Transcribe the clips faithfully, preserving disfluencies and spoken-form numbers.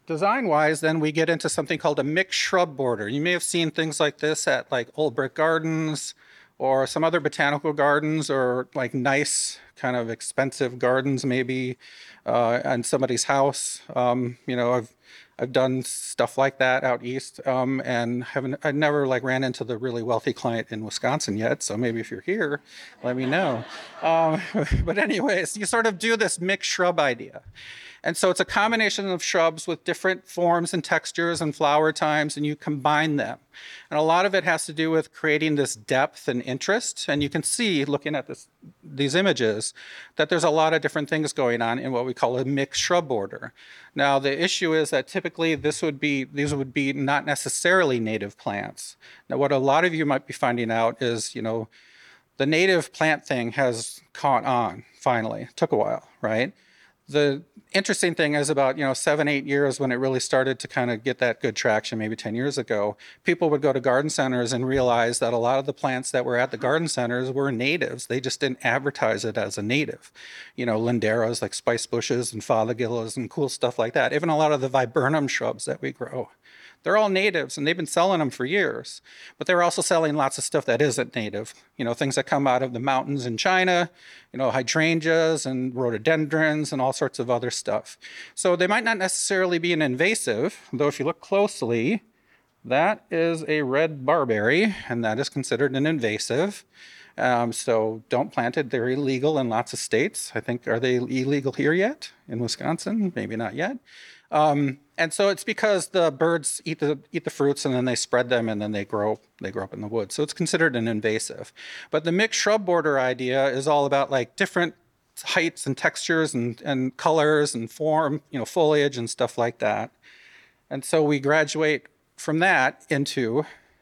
design-wise, then we get into something called a mixed shrub border. You may have seen things like this at like Old Brick Gardens or some other botanical gardens or like nice kind of expensive gardens maybe uh, on somebody's house. Um, you know, I've I've done stuff like that out east, um, and haven't I never like ran into the really wealthy client in Wisconsin yet. So maybe if you're here, let me know. Um, but anyways, you sort of do this mixed shrub idea. And so it's a combination of shrubs with different forms and textures and flower times, and you combine them. And a lot of it has to do with creating this depth and interest. And you can see, looking at this, these images, that there's a lot of different things going on in what we call a mixed shrub border. Now, the issue is that typically this would be, these would be not necessarily native plants. Now, what a lot of you might be finding out is, you know, the native plant thing has caught on, finally. It took a while, right? The interesting thing is about, you know, seven, eight years when it really started to kind of get that good traction, maybe ten years ago, people would go to garden centers and realize that a lot of the plants that were at the garden centers were natives. They just didn't advertise it as a native. You know, linderas like spice bushes and fothergillas and cool stuff like that. Even a lot of the viburnum shrubs that we grow. They're all natives, and they've been selling them for years. But they're also selling lots of stuff that isn't native. You know, things that come out of the mountains in China, you know, hydrangeas and rhododendrons and all sorts of other stuff. So they might not necessarily be an invasive, though if you look closely, that is a red barberry, and that is considered an invasive. Um, so don't plant it. They're illegal in lots of states. I think, are they illegal here yet? In Wisconsin? Maybe not yet. Um, and so it's because the birds eat the eat the fruits and then they spread them and then they grow they grow up in the woods. So it's considered an invasive. But the mixed shrub border idea is all about like different heights and textures and, and colors and form, you know, foliage and stuff like that. And so we graduate from that into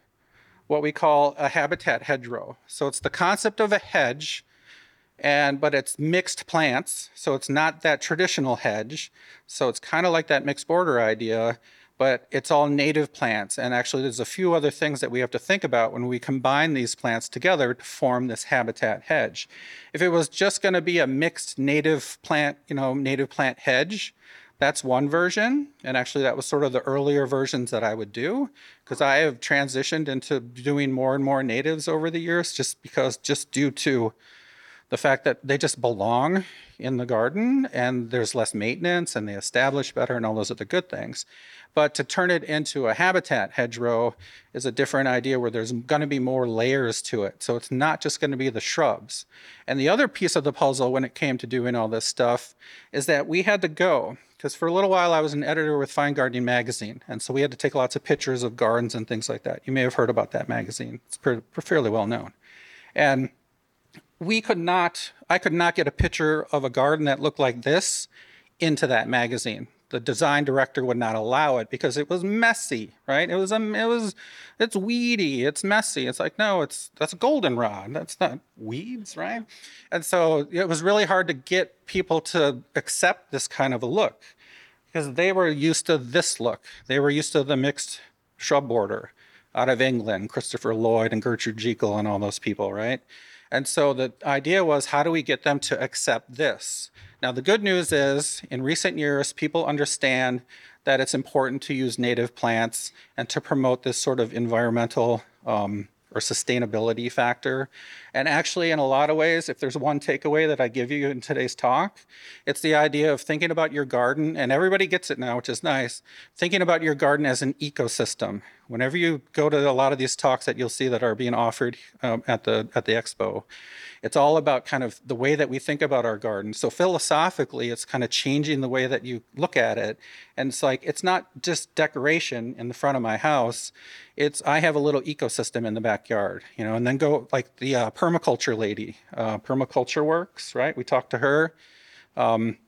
what we call a habitat hedgerow. So it's the concept of a hedge, and but it's mixed plants, so it's not that traditional hedge. So it's kind of like that mixed border idea, but it's all native plants. And actually there's a few other things that we have to think about when we combine these plants together to form this habitat hedge. If it was just going to be a mixed native plant, you know, native plant hedge, that's one version. And actually that was sort of the earlier versions that I would do, because I have transitioned into doing more and more natives over the years, just because, just due to the fact that they just belong in the garden and there's less maintenance and they establish better and all those other good things. But to turn it into a habitat hedgerow is a different idea where there's going to be more layers to it. So it's not just going to be the shrubs. And the other piece of the puzzle when it came to doing all this stuff is that we had to go, because for a little while I was an editor with Fine Gardening magazine. And so we had to take lots of pictures of gardens and things like that. You may have heard about that magazine. It's pretty, fairly well known. And we could not, I could not get a picture of a garden that looked like this into that magazine. The design director would not allow it because it was messy, right? It was, um, it was, it's weedy, it's messy. It's like, no, it's, that's goldenrod. That's not weeds, right? And so it was really hard to get people to accept this kind of a look because they were used to this look. They were used to the mixed shrub border out of England, Christopher Lloyd and Gertrude Jekyll and all those people, right? And so the idea was, how do we get them to accept this? Now, the good news is, in recent years, people understand that it's important to use native plants and to promote this sort of environmental um, or sustainability factor. And actually, in a lot of ways, if there's one takeaway that I give you in today's talk, it's the idea of thinking about your garden, and everybody gets it now, which is nice, thinking about your garden as an ecosystem. Whenever you go to a lot of these talks that you'll see that are being offered um, at the at the expo, it's all about kind of the way that we think about our garden. So philosophically, it's kind of changing the way that you look at it. And it's like, it's not just decoration in the front of my house. It's, I have a little ecosystem in the backyard, you know, and then go like the uh, permaculture lady, uh, Permaculture Works, right? We talked to her. Um,